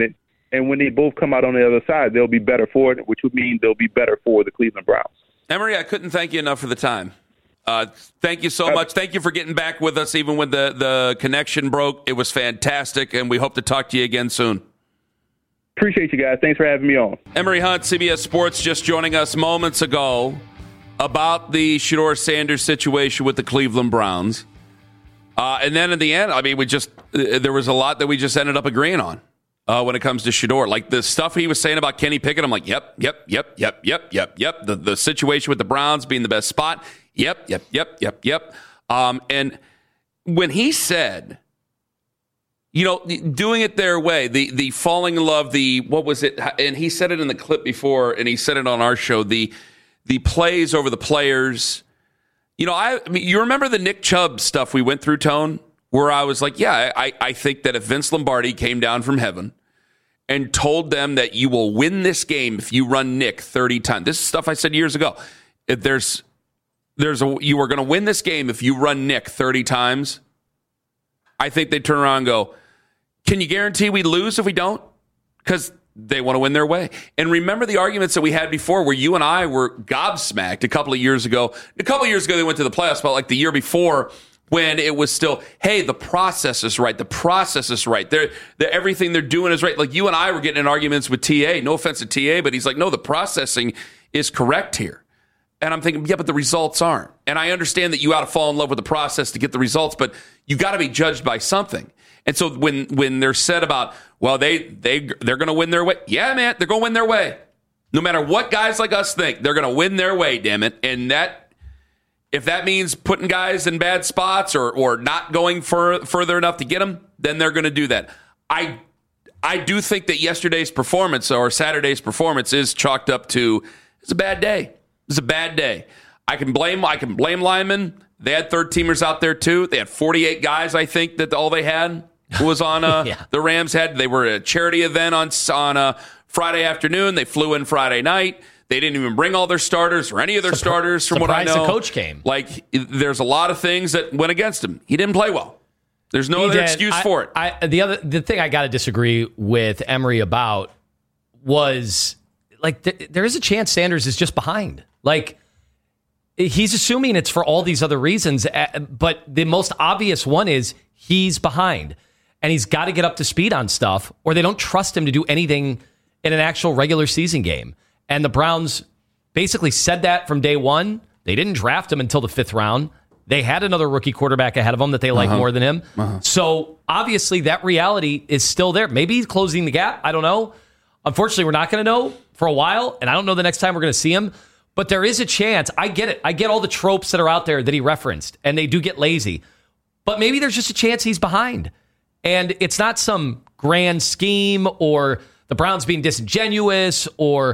And when they both come out on the other side, they'll be better for it, which would mean they'll be better for the Cleveland Browns. Emory, I couldn't thank you enough for the time. Thank you so much. Thank you for getting back with us even when the connection broke. It was fantastic, and we hope to talk to you again soon. Appreciate you guys. Thanks for having me on. Emory Hunt, CBS Sports, just joining us moments ago about the Shedeur Sanders situation with the Cleveland Browns. And then in the end, I mean, there was a lot that we just ended up agreeing on when it comes to Shedeur. Like the stuff he was saying about Kenny Pickett, I'm like, yep. The situation with the Browns being the best spot, yep. And when he said, doing it their way, the falling in love, what was it? And he said it in the clip before, and he said it on our show, the plays over the players. I mean, you remember the Nick Chubb stuff we went through, Tone, where I was like, yeah, I think that if Vince Lombardi came down from heaven and told them that you will win this game if you run Nick 30 times. This is stuff I said years ago. If you are going to win this game if you run Nick 30 times. I think they'd turn around and go, can you guarantee we lose if we don't? Because they want to win their way. And remember the arguments that we had before where you and I were gobsmacked a couple of years ago. A couple of years ago, they went to the playoffs, but like the year before when it was still, hey, the process is right. The process is right. Everything they're doing is right. Like you and I were getting in arguments with TA. No offense to TA, but he's like, no, the processing is correct here. And I'm thinking, yeah, but the results aren't. And I understand that you ought to fall in love with the process to get the results, but you got to be judged by something. And so when they're said about, well, they're going to win their way. Yeah, man, they're going to win their way. No matter what guys like us think, they're going to win their way, damn it. And if that means putting guys in bad spots or not going further enough to get them, then they're going to do that. I do think that yesterday's performance or Saturday's performance is chalked up to it's a bad day. It's a bad day. I can blame linemen. They had third teamers out there too. They had 48 guys. I think that all they had was on the Rams had. They were at a charity event on Friday afternoon. They flew in Friday night. They didn't even bring all their starters or any of their starters from what I know. The coach came. Like there's a lot of things that went against him. He didn't play well. There's no other excuse for it. The thing I got to disagree with Emory about was like there is a chance Sanders is just behind. Like he's assuming it's for all these other reasons, but the most obvious one is he's behind and he's got to get up to speed on stuff or they don't trust him to do anything in an actual regular season game. And the Browns basically said that from day one. They didn't draft him until the 5th round. They had another rookie quarterback ahead of him that they like more than him. So obviously that reality is still there. Maybe he's closing the gap. I don't know. Unfortunately, we're not going to know for a while. And I don't know the next time we're going to see him. But there is a chance. I get it. I get all the tropes that are out there that he referenced. And they do get lazy. But maybe there's just a chance he's behind. And it's not some grand scheme or the Browns being disingenuous or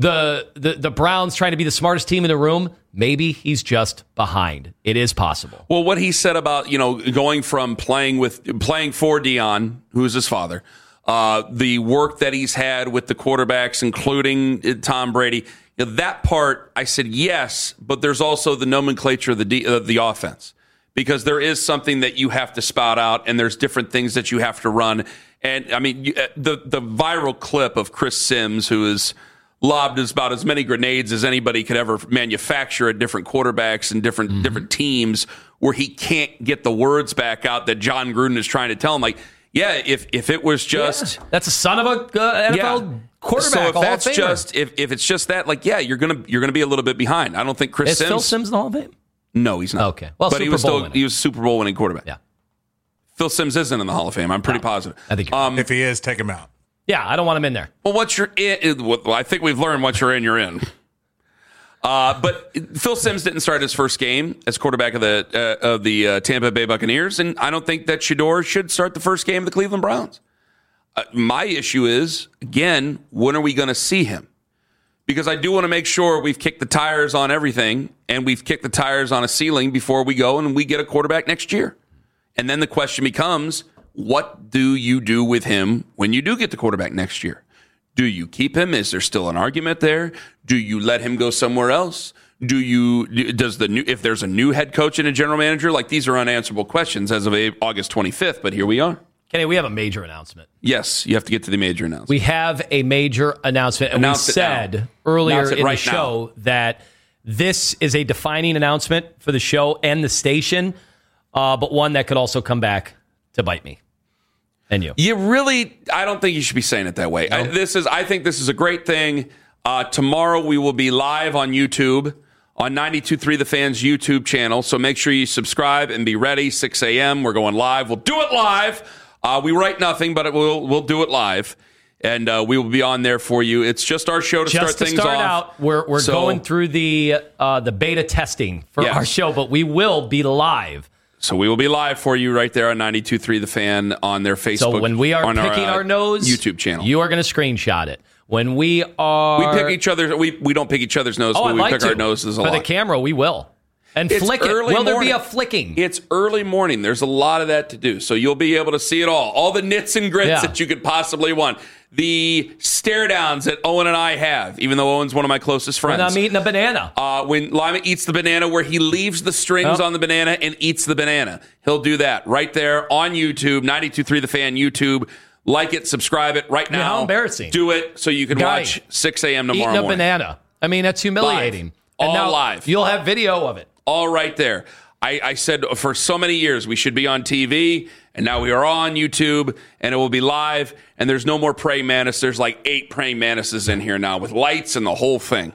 the Browns trying to be the smartest team in the room. Maybe he's just behind. It is possible. Well, what he said about, going from playing for Dion, who is his father, the work that he's had with the quarterbacks, including Tom Brady, that part, I said yes, but there's also the nomenclature of the offense. Because there is something that you have to spout out, and there's different things that you have to run. And, I mean, the viral clip of Chris Sims, who is lobbed about as many grenades as anybody could ever manufacture at different quarterbacks and different teams, where he can't get the words back out that John Gruden is trying to tell him. Like, yeah, if it was just that's a son of a NFL quarterback. So if that's just if it's just that, like, yeah, you're gonna be a little bit behind. I don't think Chris Sims. Is Phil Sims in the Hall of Fame? No, he's not. Okay, well, but he was a Super Bowl winning quarterback. Yeah, Phil Sims isn't in the Hall of Fame. I'm pretty positive. I think if he is, take him out. Yeah, I don't want him in there. Well, once you're in, I think we've learned once you're in, you're in. But Phil Sims didn't start his first game as quarterback of the Tampa Bay Buccaneers, and I don't think that Shedeur should start the first game of the Cleveland Browns. My issue is, again, when are we going to see him? Because I do want to make sure we've kicked the tires on everything, and we've kicked the tires on a ceiling before we go and we get a quarterback next year. And then the question becomes, what do you do with him when you do get the quarterback next year? Do you keep him? Is there still an argument there? Do you let him go somewhere else? If there's a new head coach and a general manager, like, these are unanswerable questions as of August 25th, but here we are. Kenny, we have a major announcement. Yes, you have to get to the major announcement. We have a major announcement. And we said earlier in the show that this is a defining announcement for the show and the station, but one that could also come back to bite me and you. I don't think you should be saying it that way. No? I think this is a great thing. Tomorrow we will be live on YouTube, on 92.3 The Fan's YouTube channel. So make sure you subscribe and be ready. 6 a.m. We're going live. We'll do it live. We write nothing, but we'll do it live. And we will be on there for you. It's just our show to start things off. Out, we're going through the beta testing for our show, but we will be live. So we will be live for you right there on 92.3 The Fan on their Facebook. So when we are picking our nose, YouTube channel, you are going to screenshot it. When we pick each other's. We don't pick each other's nose, but we pick our noses a lot. For the camera, we will. And flick it. Will there be a flicking? It's early morning. There's a lot of that to do. So you'll be able to see it all. All the nits and grits that you could possibly want. The stare downs that Owen and I have, even though Owen's one of my closest friends. When I'm eating a banana. When Lima eats the banana, where he leaves the strings on the banana and eats the banana. He'll do that right there on YouTube, 92.3 The Fan YouTube. Like it, subscribe it right now. How embarrassing. Do it so you can watch 6 a.m. tomorrow morning. Eating a banana. I mean, that's humiliating. Live. All live. You'll have video of it. All right there. I said for so many years we should be on TV, and now we are on YouTube, and it will be live, and there's no more praying mantis. There's like 8 praying mantises in here now with lights and the whole thing.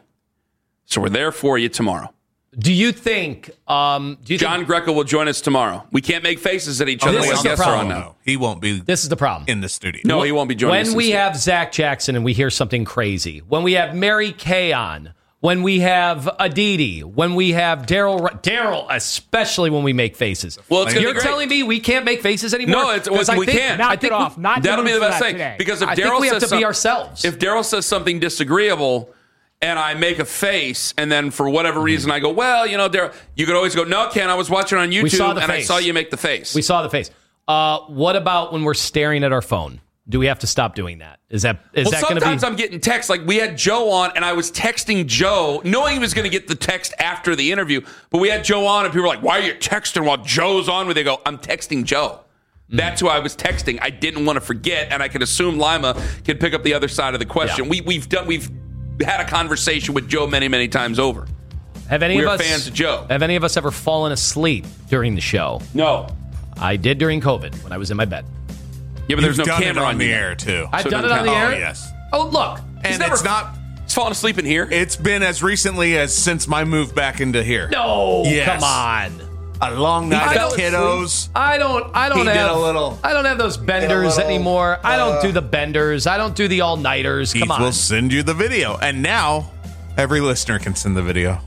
So we're there for you tomorrow. Do you think John Greco will join us tomorrow? We can't make faces at each other when guests are on now. No, he won't be. This is the problem. In the studio. No, he won't be joining us. When we have Zach Jackson and we hear something crazy, when we have Mary Kay on, when we have Aditi, when we have Daryl, especially when we make faces. Well, you're telling me we can't make faces anymore? No, we can't. Knock it off. That'll be the best thing. Because if Daryl we have to be ourselves. If Daryl says something disagreeable and I make a face, and then for whatever reason I go, well, Daryl, you could always go, no, Ken, I was watching on YouTube and I saw you make the face. We saw the face. What about when we're staring at our phone? Do we have to stop doing that? Is that going to be? Sometimes I'm getting texts. Like we had Joe on, and I was texting Joe, knowing he was going to get the text after the interview. But we had Joe on, and people were like, "Why are you texting while Joe's on?" Where they go, "I'm texting Joe." That's who I was texting. I didn't want to forget, and I could assume Lima could pick up the other side of the question. Yeah. We've had a conversation with Joe many times over. We're fans of Joe. Have any of us ever fallen asleep during the show? No, I did during COVID when I was in my bed. Yeah, but there's no camera on the air, too. I've done it on the air? Oh, yes. Oh, look. And it's not... He's falling asleep in here? It's been as recently as since my move back into here. No, yes. Come on. A long night of kiddos. I don't have those benders anymore. I don't do the benders. I don't do the all-nighters. Come on. We'll send you the video. And now, every listener can send the video.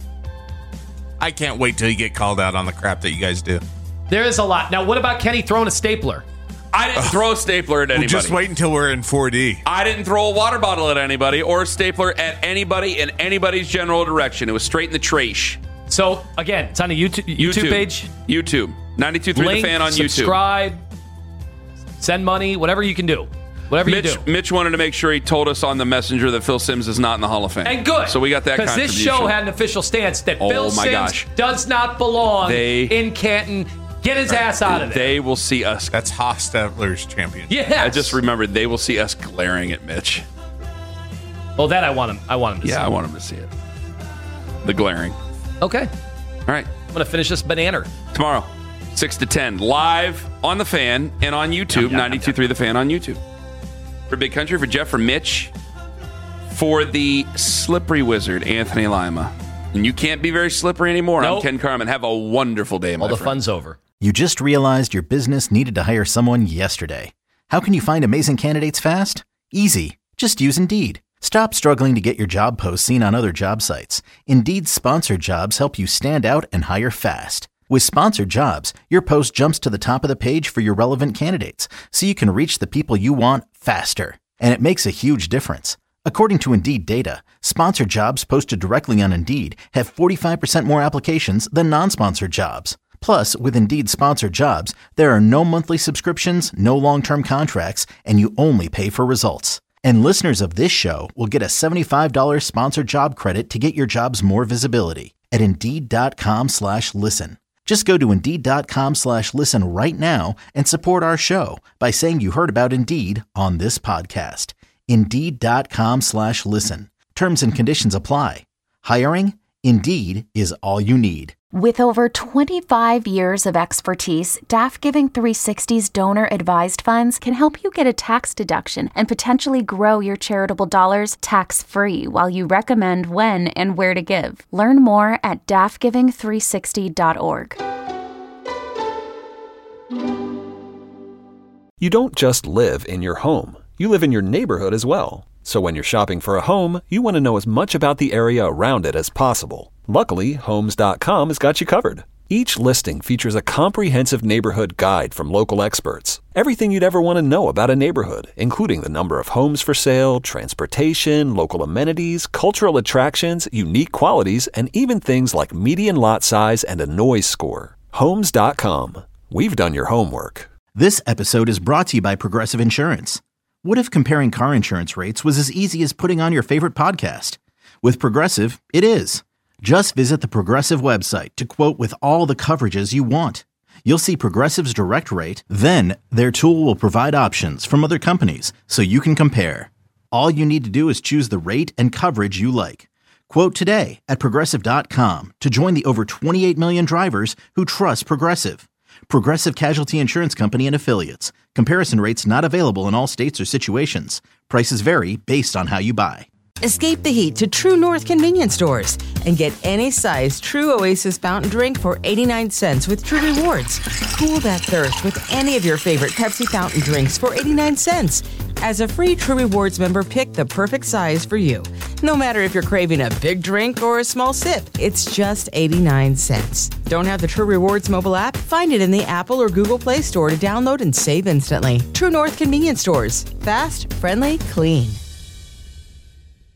I can't wait till you get called out on the crap that you guys do. There is a lot. Now, what about Kenny throwing a stapler? I didn't throw a stapler at anybody. Just wait until we're in 4D. I didn't throw a water bottle at anybody or a stapler at anybody in anybody's general direction. It was straight in the trash. So, again, it's on the YouTube page. YouTube. 92.3 The Fan on YouTube. Subscribe. Send money. Whatever you can do. Whatever you do. Mitch wanted to make sure he told us on the messenger that Phil Simms is not in the Hall of Fame. And good. So we got that contribution. Because this show had an official stance that Phil Simms does not belong in Canton. Get his ass out of there. They will see us. That's Hostetler's champion. Yeah. I just remembered they will see us glaring at Mitch. Well, that I want him to see. Yeah, I want him to see it. The glaring. Okay. All right. I'm going to finish this banana. Tomorrow, 6 to 10, live on The Fan and on YouTube, 92.3 The Fan on YouTube. For Big Country, for Jeff, for Mitch, for the slippery wizard, Anthony Lima. And you can't be very slippery anymore. Nope. I'm Ken Carman. Have a wonderful day, my friend. All the fun's over. You just realized your business needed to hire someone yesterday. How can you find amazing candidates fast? Easy. Just use Indeed. Stop struggling to get your job posts seen on other job sites. Indeed's sponsored jobs help you stand out and hire fast. With sponsored jobs, your post jumps to the top of the page for your relevant candidates, so you can reach the people you want faster. And it makes a huge difference. According to Indeed data, sponsored jobs posted directly on Indeed have 45% more applications than non-sponsored jobs. Plus, with Indeed sponsored jobs, there are no monthly subscriptions, no long-term contracts, and you only pay for results. And listeners of this show will get a $75 sponsored job credit to get your jobs more visibility at Indeed.com/listen. Just go to Indeed.com/listen right now and support our show by saying you heard about Indeed on this podcast. Indeed.com/listen. Terms and conditions apply. Hiring? Indeed is all you need. With over 25 years of expertise, DAF Giving 360's donor-advised funds can help you get a tax deduction and potentially grow your charitable dollars tax-free while you recommend when and where to give. Learn more at dafgiving360.org. You don't just live in your home. You live in your neighborhood as well. So when you're shopping for a home, you want to know as much about the area around it as possible. Luckily, Homes.com has got you covered. Each listing features a comprehensive neighborhood guide from local experts. Everything you'd ever want to know about a neighborhood, including the number of homes for sale, transportation, local amenities, cultural attractions, unique qualities, and even things like median lot size and a noise score. Homes.com. We've done your homework. This episode is brought to you by Progressive Insurance. What if comparing car insurance rates was as easy as putting on your favorite podcast? With Progressive, it is. Just visit the Progressive website to quote with all the coverages you want. You'll see Progressive's direct rate, then their tool will provide options from other companies so you can compare. All you need to do is choose the rate and coverage you like. Quote today at Progressive.com to join the over 28 million drivers who trust Progressive. Progressive Casualty Insurance Company and Affiliates. Comparison rates not available in all states or situations. Prices vary based on how you buy. Escape the heat to True North convenience stores and get any size True Oasis fountain drink for 89 cents with True Rewards. Cool that thirst with any of your favorite Pepsi fountain drinks for 89 cents. As a free True Rewards member, pick the perfect size for you. No matter if you're craving a big drink or a small sip, it's just 89 cents. Don't have the True Rewards mobile app? Find it in the Apple or Google Play Store to download and save instantly. True North convenience stores. Fast, friendly, clean.